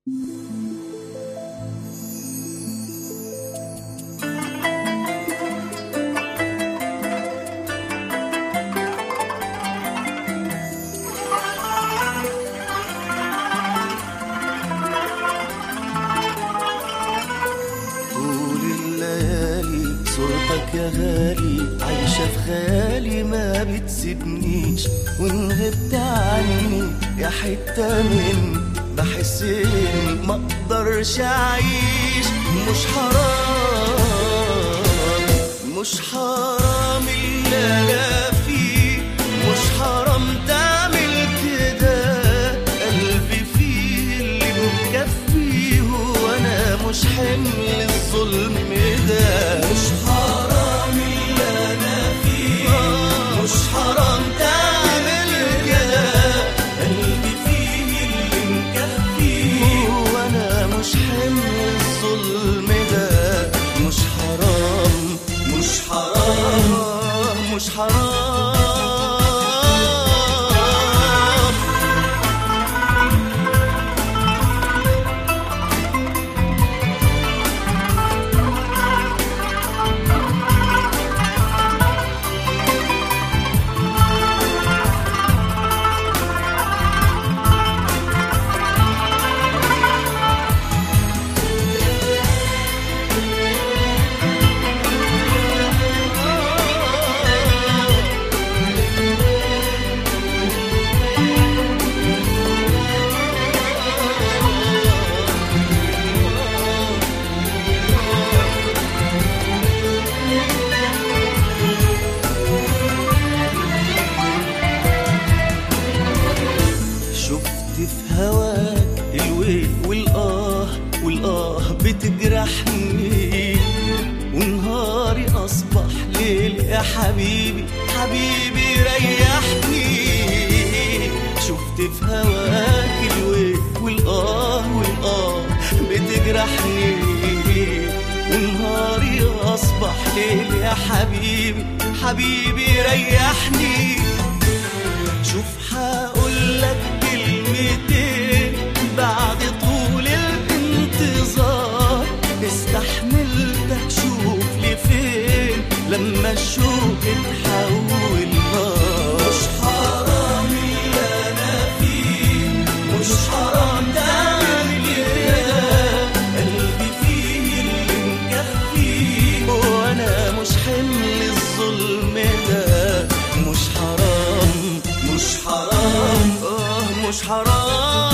صورتك يا غالي عايشة في خيالي ما بتسيبنيش، وإن غبت عني يا حتة مني بحس إني مقدرش أعيش. مش حرام مش حرام اللي أنا فيه، مش حرام تعمل كده. قلبي فيه اللي مكفيه وأنا مش حمل الظلم ده. مش حرام اللي أنا فيه، مش حرام تعمل كده. قلبي فيه اللي مكفيه وأنا مش حمل الظلم ده. مش حرام مش حرام مش حرام. في هواك الويل والآه بتجرحني، ونهاري أصبح ليل يا حبيبي حبيبي ريحني. شفت في هواك الويل والآه بتجرحني، ونهاري أصبح ليل يا حبيبي حبيبي ريحني. شوف هقولك كلمتين بعد طول الانتظار، استحملتك شوف لي فين لما الشوق اتحول نار. مش حرام اللي انا فيه، مش حرام تعمل كده. قلبي فيه اللي مكفيه وانا مش حمل الظلم ده. مش حرام مش حرام مش حرام.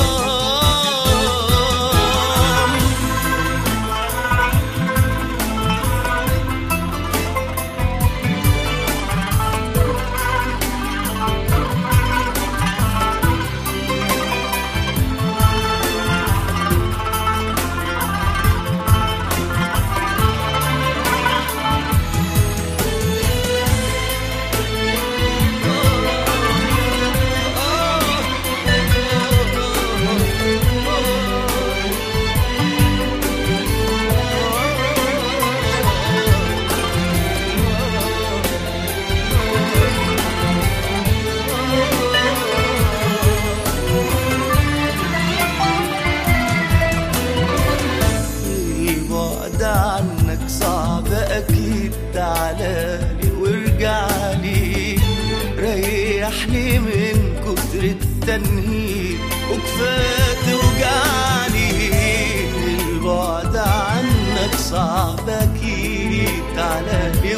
عنك صعب أكيد، تعالالي وارجعلي ريحني من كتر التنهيد وكفاية توجعلي. البعد عنك صعب أكيد، تعالالي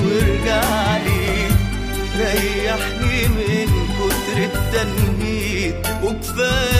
وارجعلي ريحني من كتر التنهيد وكفاية